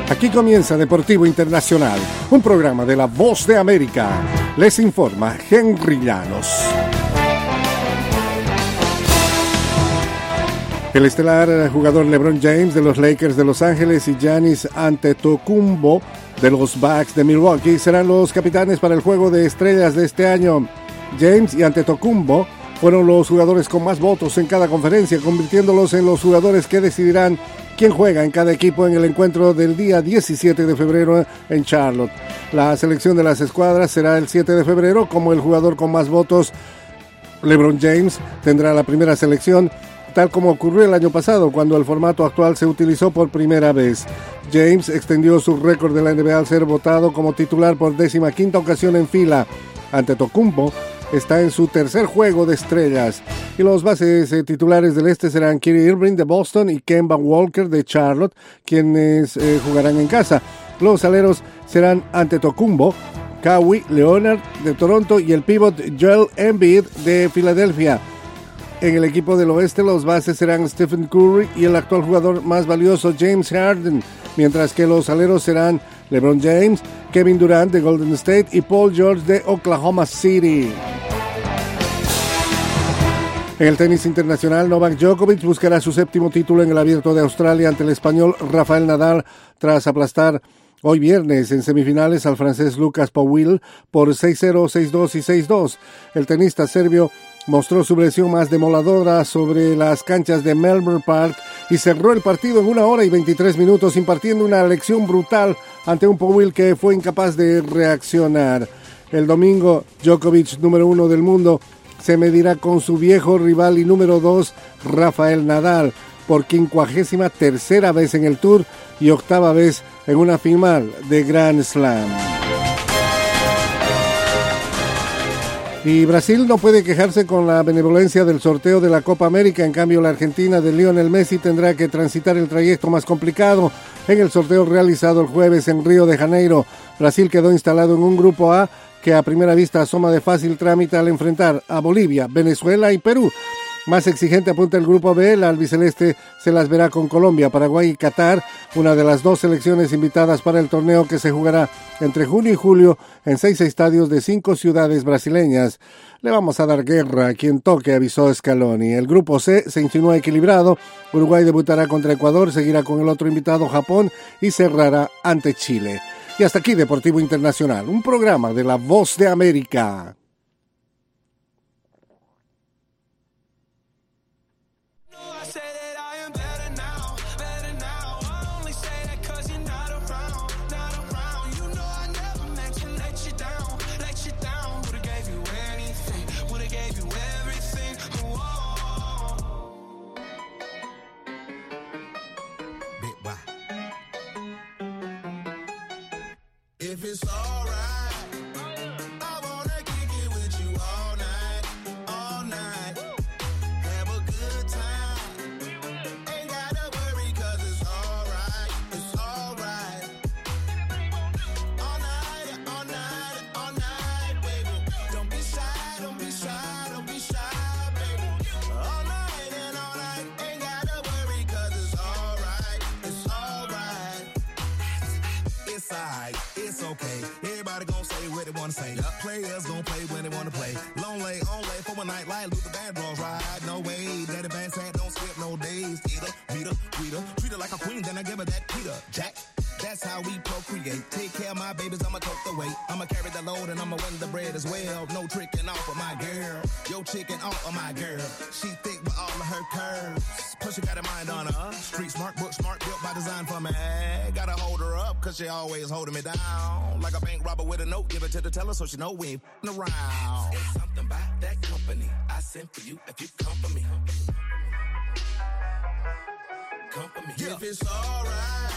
Aquí comienza Deportivo Internacional, un programa de La Voz de América. Les informa Henry Llanos. El estelar jugador LeBron James de los Lakers de Los Ángeles y Giannis Antetokounmpo de los Bucks de Milwaukee serán los capitanes para el Juego de Estrellas de este año. James y Antetokounmpo fueron los jugadores con más votos en cada conferencia, convirtiéndolos en los jugadores que decidirán quién juega en cada equipo en el encuentro del día 17 de febrero en Charlotte. La selección de las escuadras será el 7 de febrero. Como el jugador con más votos, LeBron James tendrá la primera selección, tal como ocurrió el año pasado, cuando el formato actual se utilizó por primera vez. James extendió su récord de la NBA al ser votado como titular por 15ª ocasión en fila. Antetokounmpo está en su tercer Juego de Estrellas. Y los bases titulares del este serán Kyrie Irving de Boston y Kemba Walker de Charlotte, quienes jugarán en casa. Los aleros serán Antetokounmpo, Kawhi Leonard de Toronto y el pívot Joel Embiid de Filadelfia. En el equipo del oeste, los bases serán Stephen Curry y el actual jugador más valioso James Harden, mientras que los aleros serán LeBron James, Kevin Durant de Golden State y Paul George de Oklahoma City. En el tenis internacional, Novak Djokovic buscará su séptimo título en el Abierto de Australia ante el español Rafael Nadal, tras aplastar hoy viernes en semifinales al francés Lucas Pouille por 6-0, 6-2 y 6-2. El tenista serbio mostró su versión más demoledora sobre las canchas de Melbourne Park y cerró el partido en 1 hora y 23 minutos, impartiendo una lección brutal ante un Pouille que fue incapaz de reaccionar. El domingo, Djokovic, número 1 del mundo, se medirá con su viejo rival y número 2, Rafael Nadal, por 53ª vez en el Tour y 8ª vez en una final de Grand Slam. Y Brasil no puede quejarse con la benevolencia del sorteo de la Copa América. En cambio, la Argentina de Lionel Messi tendrá que transitar el trayecto más complicado en el sorteo realizado el jueves en Río de Janeiro. Brasil quedó instalado en un grupo A que a primera vista asoma de fácil trámite al enfrentar a Bolivia, Venezuela y Perú. Más exigente apunta el grupo B. La albiceleste se las verá con Colombia, Paraguay y Qatar, una de las 2 selecciones invitadas para el torneo que se jugará entre junio y julio en 6 estadios de 5 ciudades brasileñas. Le vamos a dar guerra a quien toque, avisó Scaloni. El grupo C se insinúa equilibrado. Uruguay debutará contra Ecuador, seguirá con el otro invitado Japón y cerrará ante Chile. Y hasta aquí Deportivo Internacional, un programa de La Voz de América. If it's alright, I wanna kick it with you all night, all night. Have a good time, ain't gotta worry 'cause it's alright, it's alright. All night, baby. Don't be shy, don't be shy, don't be shy, baby. All night, ain't gotta worry 'cause it's alright, it's alright. It's alright. It's okay. Everybody gon' say what they wanna say. Players gon' play when they wanna play. Long lay, on lay for a night like Luther Vandross ride. No way, Daddy Van Sant don't skip no days. Eat her, beat her, greet her, treat her like a queen, then I give her that Peter Jack. That's how we procreate. Take care of my babies, I'ma cope the weight. I'ma carry the load and I'ma win the bread as well. No tricking off of my girl. Yo chicken off of my girl. She thick with all of her curves. Plus she got a mind on her. Street smart, book smart, built by design for me. Gotta hold her up, 'cause she always holding me down. Like a bank robber with a note, give it to the teller so she know we ain't f***ing around. It's something about that company I sent for you if you come for me. Come for me. Yeah. If it's alright,